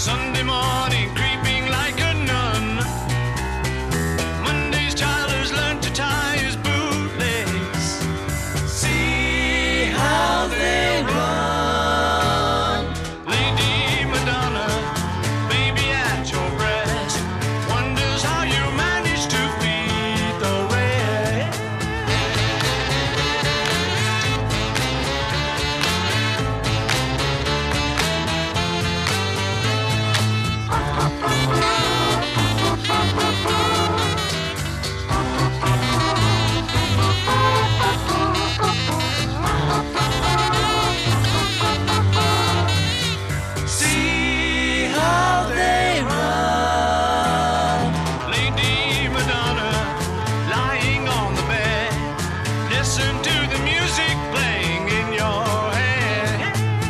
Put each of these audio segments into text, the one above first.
Sunday morning creeping like a nun. Monday's child has learned to tie his bootlace. See how they run. Lady Madonna, baby at your breast, wonders how you manage to feed the rest. See how they run. Lady Madonna, lying on the bed, listen to the music playing in your head.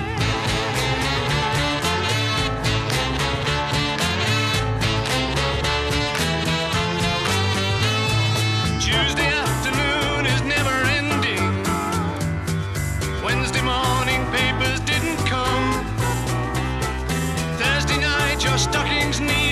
Tuesday afternoon is never ending. Wednesday morning papers didn't come. Thursday night your stockings need